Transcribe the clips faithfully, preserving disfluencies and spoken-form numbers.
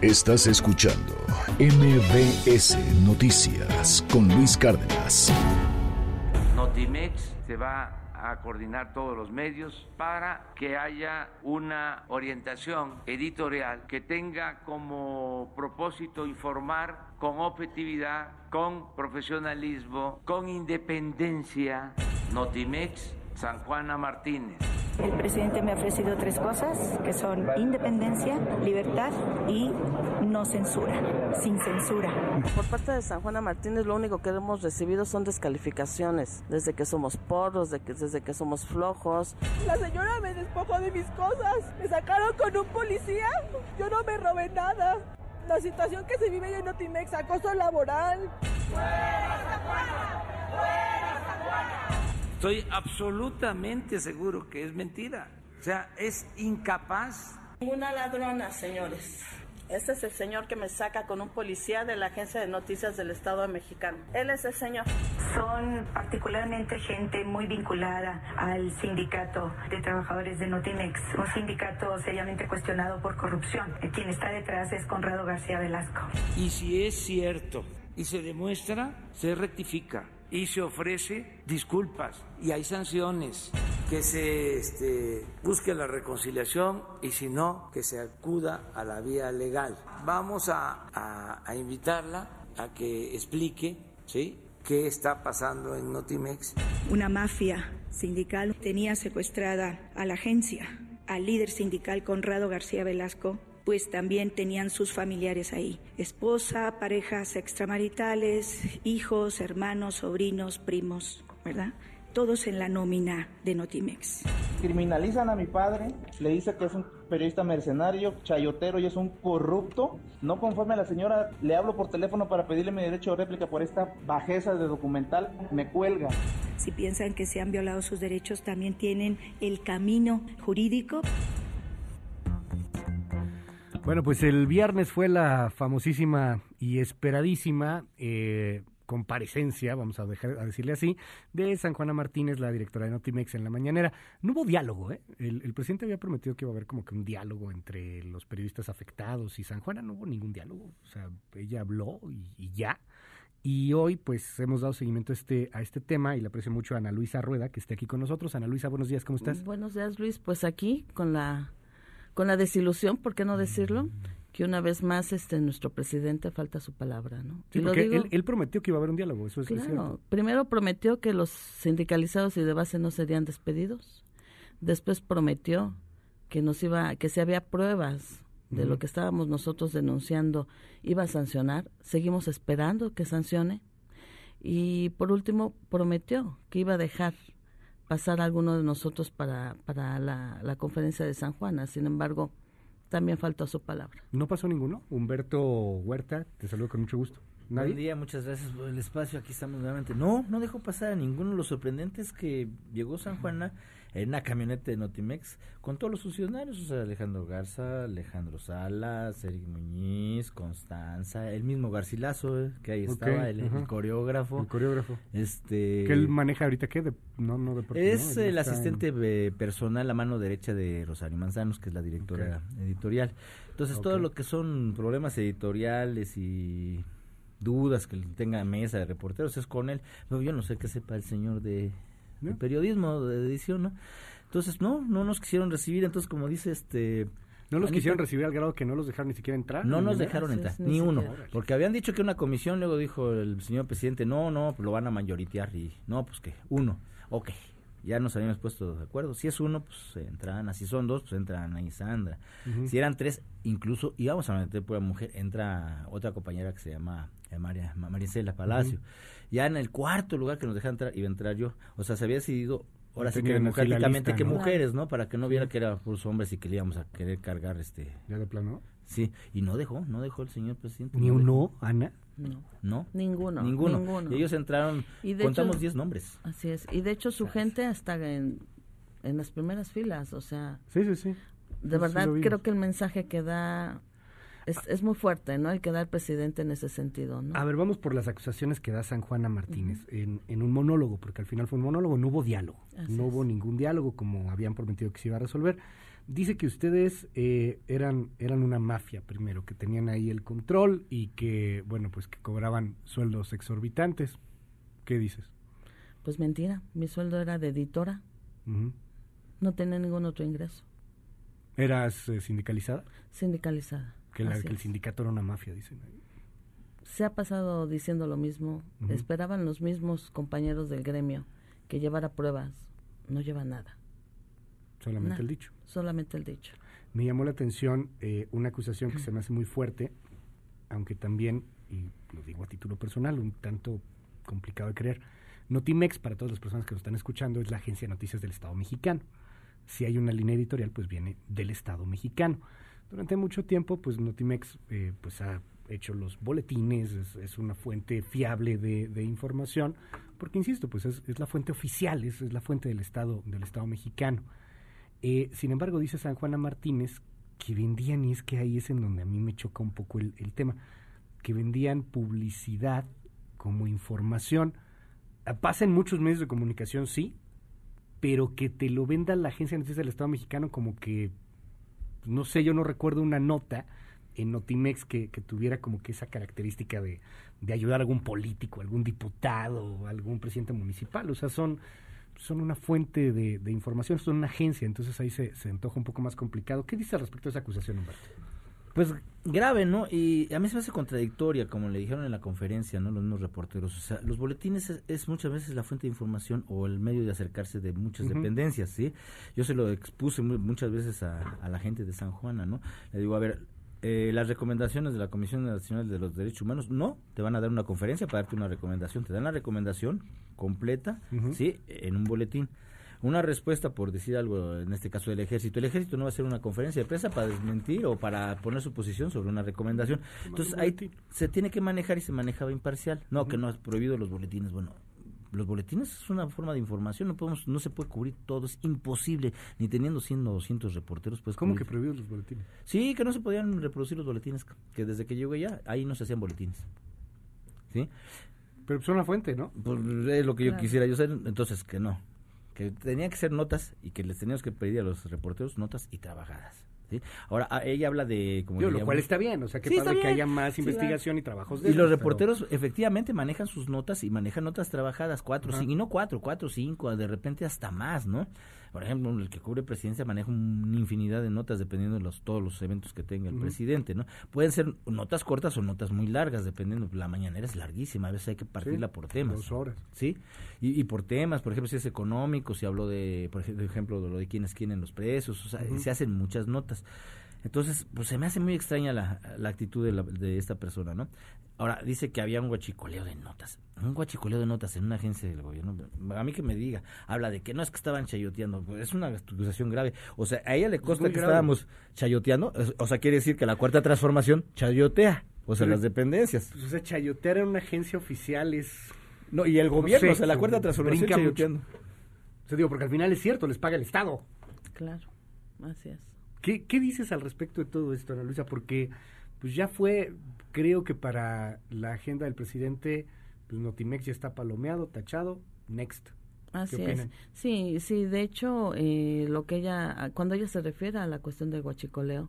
Estás escuchando M B S Noticias con Luis Cárdenas. Notimex se va a coordinar todos los medios para que haya una orientación editorial que tenga como propósito informar con objetividad, con profesionalismo, con independencia. Notimex, San Juana Martínez. El presidente me ha ofrecido tres cosas, que son independencia, libertad y no censura, sin censura. Por parte de San Juana Martínez lo único que hemos recibido son descalificaciones, desde que somos porros, desde que, desde que somos flojos. La señora me despojó de mis cosas, me sacaron con un policía, yo no me robé nada. La situación que se vive en Notimex, acoso laboral. ¡Fuera San Juana! ¡Fuera San Juana! Estoy absolutamente seguro que es mentira. O sea, es incapaz. Una ladrona, señores. Este es el señor que me saca con un policía de la Agencia de Noticias del Estado Mexicano. Él es el señor. Son particularmente gente muy vinculada al sindicato de trabajadores de Notimex, un sindicato seriamente cuestionado por corrupción. Quien está detrás es Conrado García Velasco. Y si es cierto y se demuestra, se rectifica y se ofrece disculpas y hay sanciones, que se este, busque la reconciliación y si no, que se acuda a la vía legal. Vamos a, a, a invitarla a que explique, ¿sí?, qué está pasando en Notimex. Una mafia sindical tenía secuestrada a la agencia, al líder sindical Conrado García Velasco, pues también tenían sus familiares ahí, esposa, parejas extramaritales, hijos, hermanos, sobrinos, primos, ¿verdad? Todos en la nómina de Notimex. Criminalizan a mi padre, le dice que es un periodista mercenario, chayotero y es un corrupto. No conforme a la señora, le hablo por teléfono para pedirle mi derecho de réplica por esta bajeza de documental, me cuelga. Si piensan que se han violado sus derechos, también tienen el camino jurídico. Bueno, pues el viernes fue la famosísima y esperadísima eh, comparecencia, vamos a, dejar, a decirle así, de San Juana Martínez, la directora de Notimex, en la mañanera. No hubo diálogo, ¿eh? El, el presidente había prometido que iba a haber como que un diálogo entre los periodistas afectados y San Juana. No hubo ningún diálogo, o sea, ella habló y, y ya. Y hoy, pues, hemos dado seguimiento a este, a este tema y le aprecio mucho a Ana Luisa Rueda, que esté aquí con nosotros. Ana Luisa, buenos días, ¿cómo estás? Buenos días, Luis. Pues aquí con la... con la desilusión, ¿por qué no decirlo? Que una vez más este nuestro presidente falta su palabra, ¿no? Sí, y porque lo digo, él, él prometió que iba a haber un diálogo, eso es, claro, es cierto. Primero prometió que los sindicalizados y de base no serían despedidos. Después prometió que nos iba, que si había pruebas de uh-huh. lo que estábamos nosotros denunciando, iba a sancionar. Seguimos esperando que sancione. Y por último prometió que iba a dejar pasar a alguno de nosotros para, para la, la conferencia de San Juana. Sin embargo, también faltó su palabra. ¿No pasó ninguno? Humberto Huerta, te saludo con mucho gusto. ¿Nadie? Buen día, muchas gracias por el espacio, aquí estamos nuevamente. No, no dejó pasar a ninguno. Lo sorprendente es que llegó San Juana en una camioneta de Notimex con todos los funcionarios, o sea, Alejandro Garza, Alejandro Salas, Eric Muñiz, Constanza, el mismo Garcilaso, eh, que ahí estaba, okay, el, el coreógrafo. El coreógrafo. Este, ¿Que él maneja ahorita qué? De, no, no deporte, es ¿no? el asistente en... personal, la mano derecha de Rosario Manzanos, que es la directora okay. editorial. Entonces, okay. todo lo que son problemas editoriales y dudas que tenga mesa de reporteros es con él. Pero yo no sé qué sepa el señor de... ¿No? de periodismo, de edición, ¿no? Entonces, no, no nos quisieron recibir, entonces, como dice este... ¿No los Anita, quisieron recibir al grado que no los dejaron ni siquiera entrar? No nos dejaron sí, entrar, ni, ni uno, porque habían dicho que una comisión, luego dijo el señor presidente, no, no, lo van a mayoritear, y no, pues que, uno, ok, ya nos habíamos puesto de acuerdo, si es uno, pues entran, si son dos, pues entran ahí Sandra, uh-huh. si eran tres, incluso íbamos a meter por la mujer, entra otra compañera que se llama María, Maricela Palacio, uh-huh. ya en el cuarto lugar que nos dejaron entrar, iba a entrar yo, o sea, se había decidido, ahora sí que democráticamente que ¿no? mujeres, ¿no? Para que no viera sí. que era puros hombres y que le íbamos a querer cargar este... ¿Ya de plano? Sí, y no dejó, no dejó el señor presidente. ¿Ni no un no, Ana? No. ¿No? Ninguno. Ninguno. ninguno. Y ellos entraron, contamos diez nombres. Así es, y de hecho su gente hasta en, en las primeras filas, o sea... Sí, sí, sí. De sí, verdad sí creo que el mensaje que da... Es, es muy fuerte, ¿no? El que da el presidente en ese sentido, ¿no? A ver, vamos por las acusaciones que da San Juana Martínez uh-huh. en, en un monólogo, porque al final fue un monólogo, no hubo diálogo. Así no es. Hubo ningún diálogo como habían prometido que se iba a resolver. Dice que ustedes eh, eran eran una mafia primero, que tenían ahí el control y que, bueno, pues que cobraban sueldos exorbitantes. ¿Qué dices? Pues mentira, mi sueldo era de editora. Uh-huh. No tenía ningún otro ingreso. ¿Eras eh, sindicalizada? Sindicalizada. Que, la, así que el es. sindicato era una mafia, dicen. Se ha pasado diciendo lo mismo. Uh-huh. Esperaban los mismos compañeros del gremio que llevara pruebas. No lleva nada. Solamente nada. el dicho. Solamente el dicho. Me llamó la atención eh, una acusación que se me hace muy fuerte, aunque también, y lo digo a título personal, un tanto complicado de creer. Notimex, para todas las personas que nos están escuchando, es la agencia de noticias del Estado mexicano. Si hay una línea editorial, pues viene del Estado mexicano. Durante mucho tiempo, pues Notimex eh, pues ha hecho los boletines, es, es una fuente fiable de, de información, porque insisto, pues es, es la fuente oficial, es, es la fuente del Estado, del Estado mexicano. Eh, sin embargo, dice San Juana Martínez que vendían, y es que ahí es en donde a mí me choca un poco el, el tema, que vendían publicidad como información. Pasa en muchos medios de comunicación, sí, pero que te lo venda la agencia de noticias del Estado mexicano como que, no sé, yo no recuerdo una nota en Notimex que, que tuviera como que esa característica de, de ayudar a algún político, algún diputado, algún presidente municipal. O sea, son, son una fuente de, de información, son una agencia, entonces ahí se, se antoja un poco más complicado. ¿Qué dice al respecto de esa acusación, Humberto? Pues grave, ¿no? Y a mí se me hace contradictoria, como le dijeron en la conferencia, ¿no? Los mismos reporteros. O sea, los boletines es, es muchas veces la fuente de información o el medio de acercarse de muchas uh-huh. dependencias, ¿sí? Yo se lo expuse muy, muchas veces a, a la gente de San Juana, ¿no? Le digo, a ver, eh, las recomendaciones de la Comisión Nacional de los Derechos Humanos, no, te van a dar una conferencia para darte una recomendación, te dan la recomendación completa, uh-huh. ¿sí? En un boletín. Una respuesta, por decir algo, en este caso del ejército. El ejército no va a hacer una conferencia de prensa para desmentir o para poner su posición sobre una recomendación. Entonces ahí se tiene que manejar y se manejaba imparcial. No, uh-huh. que no es prohibido los boletines. Bueno, los boletines es una forma de información, no podemos, no se puede cubrir todo, es imposible, ni teniendo cien o doscientos reporteros. Pues, ¿Cómo que prohibidos los boletines? Sí, que no se podían reproducir los boletines, que desde que llegué ya, ahí no se hacían boletines. ¿Sí? Pero son una fuente, ¿no? Pues es lo que claro. yo quisiera yo hacer, entonces que no. Que tenían que ser notas y que les teníamos que pedir a los reporteros notas y trabajadas, ¿sí? Ahora, a, ella habla de... como Yo, lo cual está bien, o sea, que sí, padre que haya más sí, investigación claro. y trabajos de Y los eso, reporteros pero... efectivamente manejan sus notas y manejan notas trabajadas, cuatro, cinco, y no cuatro, cuatro, cinco, de repente hasta más, ¿no? Por ejemplo, el que cubre presidencia maneja una infinidad de notas dependiendo de los, todos los eventos que tenga el uh-huh. presidente, ¿no? Pueden ser notas cortas o notas muy largas, dependiendo. La mañanera es larguísima, a veces hay que partirla sí, por temas. Dos horas. Sí, y, y por temas, por ejemplo, si es económico, si habló de, por ejemplo, de lo de quiénes quieren los precios, o sea, uh-huh. se hacen muchas notas. Entonces, pues se me hace muy extraña la, la actitud de, la, de esta persona, ¿no? Ahora, dice que había un guachicoleo de notas. Un guachicoleo de notas en una agencia del gobierno. A mí que me diga, habla de que no es que estaban chayoteando. Pues es una acusación grave. O sea, a ella le consta que grave. estábamos chayoteando. O sea, quiere decir que la Cuarta Transformación chayotea. O sea, Pero, las dependencias. Pues, o sea, chayotear en una agencia oficial es... No, y el gobierno, no sé, o sea, la Cuarta Transformación chayoteando. O sea, digo, porque al final es cierto, les paga el Estado. Claro, así es. ¿Qué, qué dices al respecto de todo esto, Ana Luisa? Porque pues ya fue, creo que para la agenda del presidente, pues Notimex ya está palomeado, tachado, next. Así es. Sí, sí, de hecho, eh, lo que ella, cuando ella se refiere a la cuestión del huachicoleo,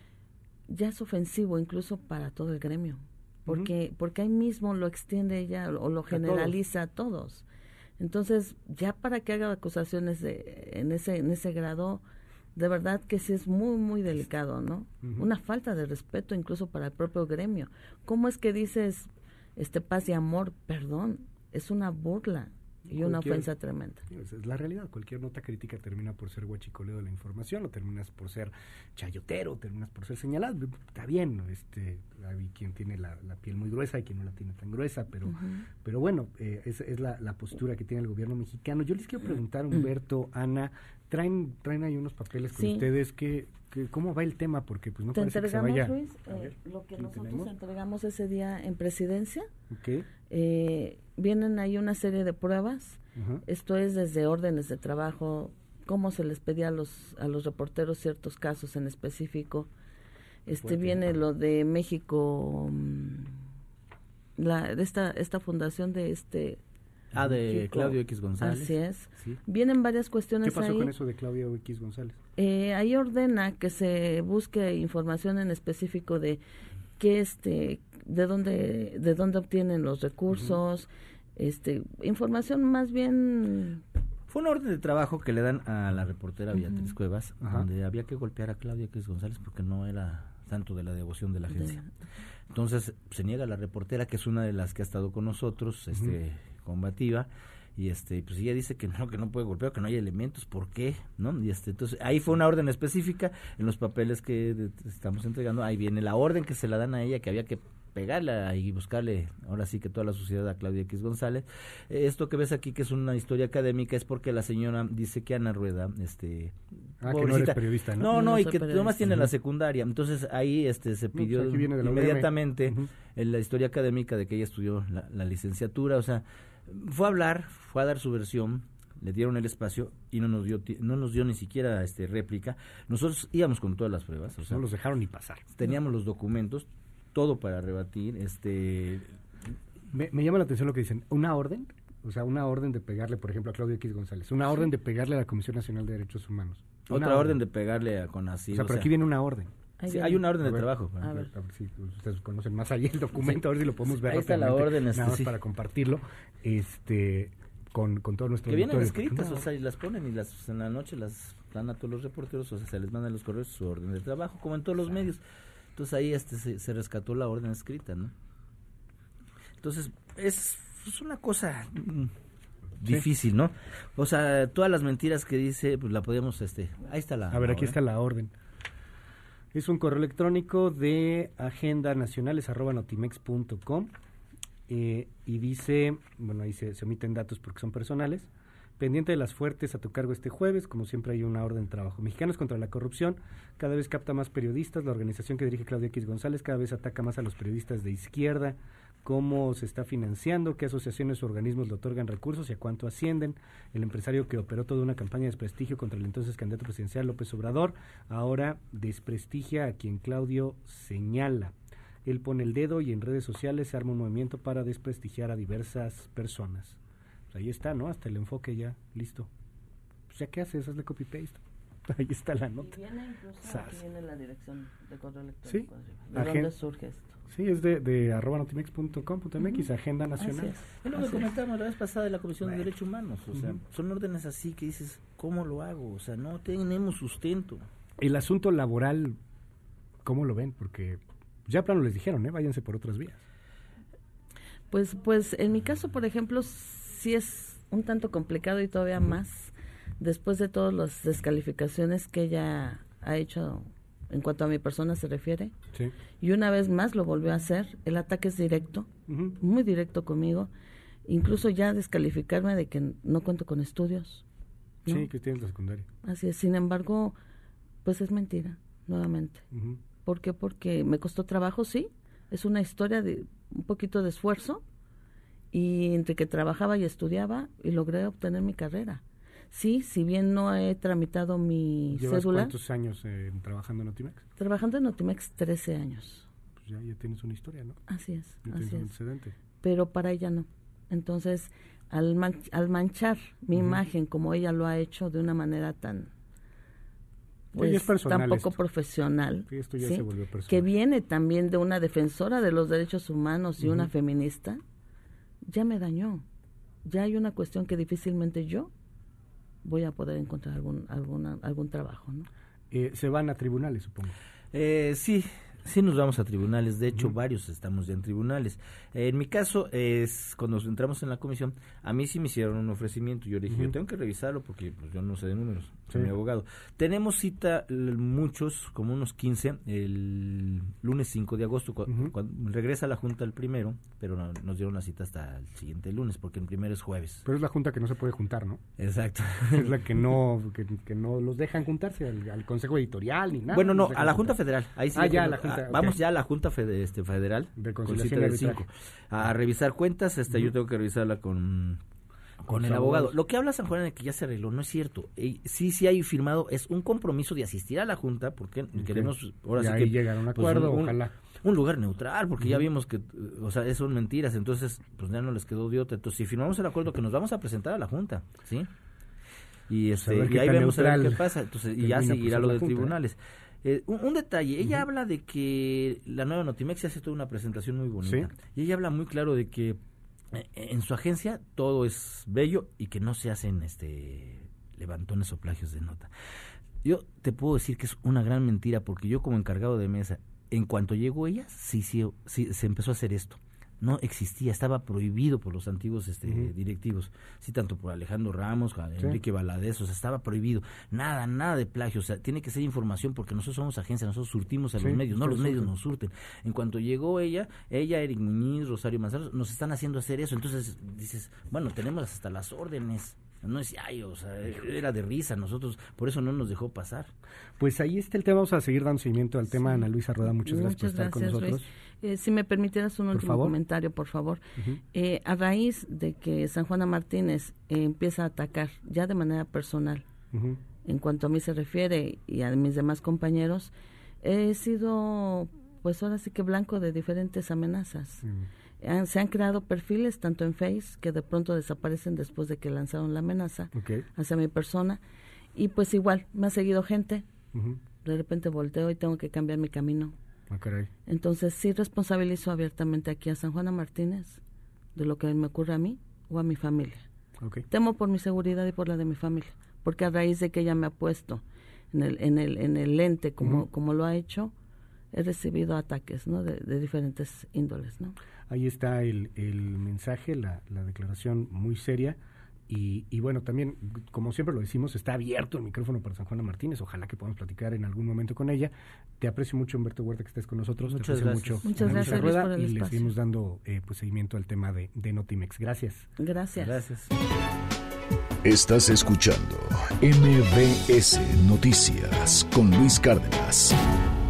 ya es ofensivo incluso para todo el gremio, porque uh-huh. porque ahí mismo lo extiende ella o lo generaliza a todos. a todos. Entonces, ya para que haga acusaciones de, en ese en ese grado, de verdad que sí es muy, muy delicado, ¿no? Uh-huh. Una falta de respeto incluso para el propio gremio. ¿Cómo es que dices este paz y amor? Perdón, es una burla y cualquier, una ofensa tremenda. Es la realidad, cualquier nota crítica termina por ser huachicoleo de la información, o terminas por ser chayotero, terminas por ser señalado. Está bien, este, hay quien tiene la, la piel muy gruesa, hay quien no la tiene tan gruesa, pero uh-huh. pero bueno, eh, es, es la, la postura que tiene el gobierno mexicano. Yo les quiero preguntar, Humberto, Ana, traen traen ahí unos papeles con sí. ustedes, que, que ¿cómo va el tema? Porque pues no Te parece que se vaya... Luis, eh, ver, lo que ¿lo nosotros tenemos? entregamos ese día en presidencia. Okay. Eh, vienen ahí una serie de pruebas. Uh-huh. Esto es desde órdenes de trabajo, cómo se les pedía a los a los reporteros ciertos casos en específico. Este Fuerte. Viene lo de México, la de esta esta fundación de este Ah, de Kiko. Claudio X González. Así es. Sí. Vienen varias cuestiones ¿Qué pasó ahí. con eso de Claudio X González? Eh, ahí ordena que se busque información en específico de qué este, de dónde, de dónde obtienen los recursos, uh-huh. este, información más bien. Fue una orden de trabajo que le dan a la reportera Uh-huh. Beatriz Cuevas, Ajá. donde había que golpear a Claudia X González porque no era santo de la devoción de la agencia. De... Entonces se niega la reportera, que es una de las que ha estado con nosotros, este, uh-huh. combativa, y este, pues ella dice que no, que no puede golpear, que no hay elementos, ¿por qué? ¿No? Y este, entonces ahí fue una orden específica en los papeles que de, estamos entregando, ahí viene la orden que se la dan a ella, que había que pegarla y buscarle, ahora sí que toda la suciedad a Claudia X González. Eh, esto que ves aquí, que es una historia académica, es porque la señora dice que Ana Rueda, este... Ah, que no eres periodista, ¿no? No, no, no y que periodista. nomás tiene uh-huh. la secundaria. Entonces ahí este se pidió no, pues viene de la inmediatamente U V M. Uh-huh. en la historia académica de que ella estudió la, la licenciatura, o sea, fue a hablar, fue a dar su versión, le dieron el espacio y no nos dio no nos dio ni siquiera este réplica. Nosotros íbamos con todas las pruebas, o sea, no los dejaron ni pasar. Teníamos los documentos, todo para rebatir, este... Me, me llama la atención lo que dicen, ¿una orden? O sea, una orden de pegarle, por ejemplo, a Claudio X González, una orden de pegarle a la Comisión Nacional de Derechos Humanos. Otra orden. orden de pegarle a Conacyt. O sea, pero o sea, aquí viene una orden. Sí, hay una orden a de ver, trabajo. A ver, ver. a ver si ustedes conocen más allí el documento, sí. A ver si lo podemos ver. Ahí está la orden. Este, nada más sí. para compartirlo, este, con, con todo nuestro que vienen auditorio. escritas, No. o sea, y las ponen y las en la noche las dan a todos los reporteros, o sea, se les mandan los correos su orden de trabajo, como en todos los medios. Entonces ahí este se, se rescató la orden escrita, ¿no? Entonces, es, es una cosa mm, difícil, sí. ¿no? O sea, todas las mentiras que dice, pues la podemos, este, ahí está la A ver, la aquí orden. está la orden. Es un correo electrónico de agendanacionales arroba notimex punto com eh, y dice, bueno, ahí se, se omiten datos porque son personales. Pendiente de las fuertes a tu cargo este jueves, como siempre hay una orden de trabajo. Mexicanos contra la corrupción, cada vez capta más periodistas, la organización que dirige Claudia X González cada vez ataca más a los periodistas de izquierda, cómo se está financiando, qué asociaciones o organismos le otorgan recursos y a cuánto ascienden. El empresario que operó toda una campaña de desprestigio contra el entonces candidato presidencial López Obrador, ahora desprestigia a quien Claudio señala. Él pone el dedo y en redes sociales se arma un movimiento para desprestigiar a diversas personas. Ahí está, ¿no? Hasta el enfoque ya, listo. Pues ya, ¿qué haces? Hazle copy-paste. Ahí está la nota. Y viene incluso, Sas. aquí viene la dirección de correo electrónico. Sí. ¿De Agen- dónde surge esto? Sí, es de, de arroba notimex punto com punto mx, Uh-huh. Agenda Nacional. Así es. Es lo que comentábamos la vez pasada de la Comisión Bueno. de Derechos Humanos, o sea, Ujú. son órdenes así que dices, ¿cómo lo hago? O sea, no tenemos sustento. El asunto laboral, ¿cómo lo ven? Porque ya plano les dijeron, ¿eh? Váyanse por otras vías. Pues, pues en mi caso, por ejemplo, sí es un tanto complicado y todavía uh-huh. más después de todas las descalificaciones que ella ha hecho en cuanto a mi persona se refiere. Sí. Y una vez más lo volvió a hacer. El ataque es directo, Uh-huh. muy directo conmigo. Incluso ya descalificarme de que no cuento con estudios. ¿no? Sí, que tienes la secundaria. Así es. Sin embargo, pues es mentira, nuevamente. Uh-huh. ¿Por qué? Porque me costó trabajo, sí. Es una historia de un poquito de esfuerzo. Y entre que trabajaba y estudiaba y logré obtener mi carrera. Sí, si bien no he tramitado mi ¿Llevas cédula. cuántos años eh, trabajando en Notimex? Trabajando en Notimex trece años. Pues ya, ya tienes una historia, ¿no? Así es, Ya así tienes un es. antecedente. Pero para ella no. Entonces, al, man- al manchar mi Ujú. imagen como ella lo ha hecho de una manera tan... Pues ya es personal tan poco esto. profesional, Sí, esto ya ¿sí? se volvió personal. que viene también de una defensora de los derechos humanos y Ujú. una feminista, ya me dañó. Ya hay una cuestión que difícilmente yo voy a poder encontrar algún alguna, algún trabajo, ¿no? Eh, se van a tribunales, supongo. Eh, sí, sí nos vamos a tribunales, de hecho Ujú. varios estamos ya en tribunales. Eh, en mi caso, es cuando entramos en la comisión, a mí sí me hicieron un ofrecimiento, yo le dije, Ujú. yo tengo que revisarlo porque pues, yo no sé de números, soy Sí. mi abogado. Tenemos cita l- muchos, como unos quince, el lunes cinco de agosto, cu- Ujú. cuando regresa la Junta el primero, pero no- nos dieron la cita hasta el siguiente lunes, porque el primero es jueves. Pero es la junta que no se puede juntar, ¿no? Exacto. Es la que no que, que no los dejan juntarse al, al Consejo Editorial ni nada. Bueno, no, los dejan a la juntar. Junta Federal. Ahí sí Ah, ya, que- la Junta, ah, Vamos ok. ya a la Junta fede- este, Federal. De con conciliación cita y del arbitraje. cinco. A revisar cuentas, hasta yo Ujú. tengo que revisarla con, con Con el los abogado. abogados. Lo que habla San Juan de que ya se arregló, no es cierto. Eh, sí, sí hay firmado, es un compromiso de asistir a la Junta, porque Ok. queremos, ahora Y sí ahí que... llegar a un pues, acuerdo, un- ojalá. un lugar neutral, porque uh-huh. ya vimos que, o sea, son mentiras, entonces, pues ya no les quedó de otra. Entonces, si firmamos el acuerdo que nos vamos a presentar a la Junta, ¿sí? Y, este, y ahí vemos a ver qué pasa, entonces, y ya seguirá lo de junta, tribunales. Eh, un, un detalle, ella uh-huh. habla de que la nueva Notimex hace toda una presentación muy bonita, ¿sí? Y ella habla muy claro de que eh, en su agencia todo es bello y que no se hacen este levantones o plagios de nota. Yo te puedo decir que es una gran mentira, porque yo como encargado de mesa, en cuanto llegó ella, sí, sí, sí se empezó a hacer esto. No existía, estaba prohibido por los antiguos este, uh-huh. directivos, sí, tanto por Alejandro Ramos, sí. Enrique Valadez, o sea, estaba prohibido, nada, nada de plagio, o sea, tiene que ser información, porque nosotros somos agencia, nosotros surtimos a sí, los medios, no los medios surten. nos surten. En cuanto llegó ella, ella, Eric Muñiz, Rosario Manzano, nos están haciendo hacer eso, entonces dices, bueno, tenemos hasta las órdenes. No es, ay, o sea, era de risa, nosotros, por eso no nos dejó pasar. Pues ahí está el tema, vamos a seguir dando seguimiento al tema, sí. Ana Luisa Roda, muchas, muchas gracias por estar gracias, con nosotros. Eh, si me permitieras un por último favor. comentario, por favor. Uh-huh. Eh, a raíz de que San Juana Martínez eh, empieza a atacar, ya de manera personal, uh-huh. en cuanto a mí se refiere y a mis demás compañeros, he sido, pues ahora sí que blanco de diferentes amenazas. Uh-huh. Se han creado perfiles tanto en Face, que de pronto desaparecen después de que lanzaron la amenaza okay. hacia mi persona, y pues igual, me ha seguido gente, uh-huh. de repente volteo y tengo que cambiar mi camino. Ah, caray. Entonces sí responsabilizo abiertamente aquí a San Juana Martínez de lo que me ocurre a mí o a mi familia. Okay. Temo por mi seguridad y por la de mi familia, porque a raíz de que ella me ha puesto en el, en el, en el lente como, uh-huh. como lo ha hecho, he recibido ataques, ¿no? de, de diferentes índoles, ¿no? Ahí está el, el mensaje, la, la declaración muy seria y, y bueno, también, como siempre lo decimos, está abierto el micrófono para San Juana Martínez, ojalá que podamos platicar en algún momento con ella. Te aprecio mucho, Humberto Huerta, que estés con nosotros. Muchas Te gracias. Mucho, Muchas gracias, Luis, por el y espacio. le seguimos dando eh, pues seguimiento al tema de, de Notimex. Gracias. Gracias. Gracias. Estás escuchando M B S Noticias con Luis Cárdenas.